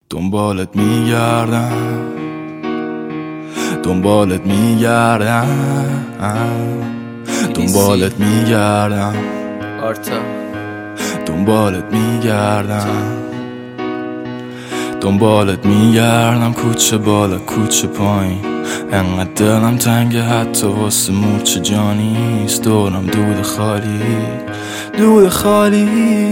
دنبالت میگردم دنبالت میگردم دنبالت میگردم آرتا دنبالت میگردم دنبالت میگردم کوچه بالا کوچه پایین انقدر دلم تنگه حتی واسه مورچه جانیست دورم دود خالی دود خالی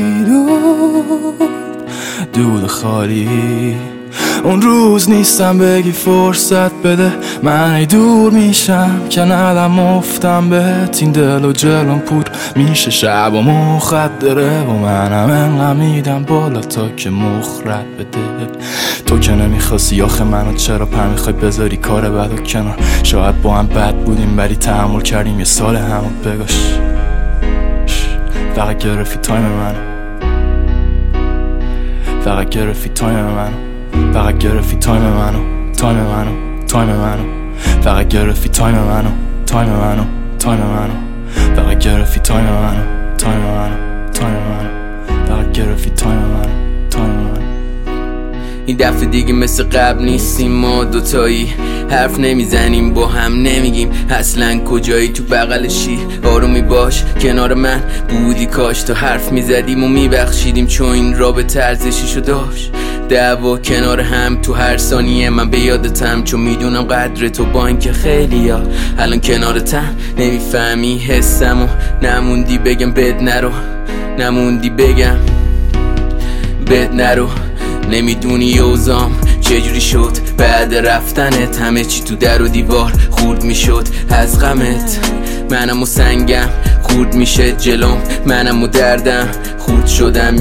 دود خالی اون روز نیستم بگی فرصت بده من ای دور میشم که ندم افتم بهت این دل و جلوم پور میشه شب و مخدره و منم انقدر میدم بالا تا که مخرب بده تو که نمیخواستی آخه منو چرا پر میخوای بذاری کار بد و کنار شاید با هم بد بودیم ولی تحمل کردیم یه سال همو بگاش فقط گرفتی تایم منو فقط گرفتی تایم منو فقط گرفتی تایم منو تایم منو تایم منو فقط گرفتی تایم منو تایم منو تایم منو فقط گرفتی تایم منو تایم منو تایم منو فقط گرفتی تایم منو تایم منو این دفعه دیگه مثل قبل نیستیم ما دوتایی حرف نمیزنیم با هم نمیگیم اصلا کجایی تو بغلشی آرومی باش کنار من بودی کاش تا حرف میزدیم و میبخشیدیم چون این رابطه ارزشیشو داشت دعوا کنار هم تو هر ثانیه من به یادتم چون میدونم قدر تو با اینکه خیلی ها الان کنارتم نمیفهمی حسم و نموندی بگم بد نرو نموندی بگم بد نرو نمیدونی اوزام چجوری شد بعد رفتنت همه چی تو در و دیوار خورد میشد از غمت منم و سنگم خورد میشه جلوم منم و دردم خورد شدم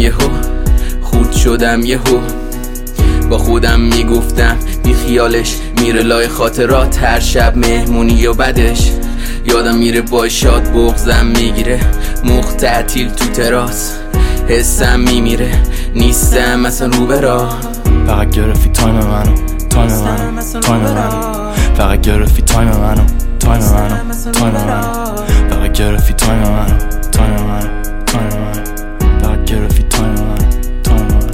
یهو با خودم میگفتم بی خیالش میره لای خاطرات هر شب مهمونی و بدش یادم میره با شاد بغزم میگیره مخ تعطیل تو تراس حسم میمیره نیستم اصلا رو برا فقط گرفتی تایم منو تایم منو تایم منو فقط گرفتی تایم منو تایم منو تایم منو فقط گرفتی تایم منو تایم منو تایم منو فقط گرفتی تایم منو تایم منو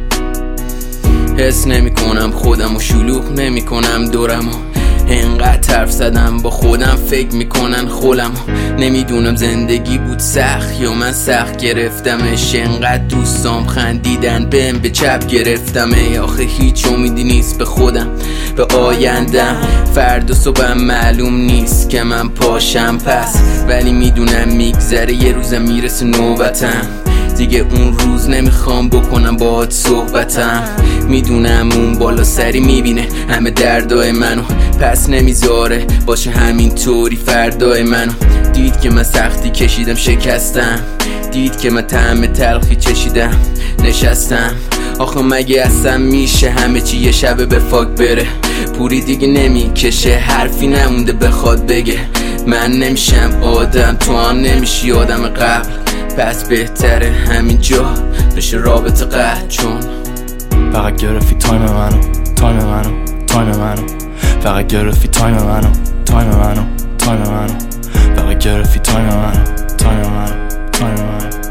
حس نمی کنم خودم و شلوغ نمی کنم دورم و انقدر حرف زدم با خودم فکر میکنن خولم نمیدونم زندگی بود سخت یا من سخت گرفتمش انقدر دوستام خندیدن بهم به چپ گرفتم آخه هیچ امیدی نیست به خودم به آیندم فردا صبحم معلوم نیست که من پاشم پس ولی میدونم میگذره یه روزم میرسه نوبتم دیگه اون روز نمیخوام بکنم باهات صحبتم میدونم اون بالا سری میبینه همه دردای منو پس نمیذاره باشه همینطوری فردای منو دید که من سختی کشیدم شکستم دید که من طعم تلخی چشیدم نشستم آخه مگه اصلا میشه همه چی یه شبه به فاک بره پوری دیگه نمیکشه حرفی نمونده بخواد بگه من نمیشم آدم تو هم نمیشی آدم قبل پس بهتره همینجا بشه رابطه قطع چون فقط گرفتی تایم منو تایم منو تایم منو فقط گرفتی تایم منو تایم منو تایم منو فقط گرفتی تایم منو تایم منو تایم منو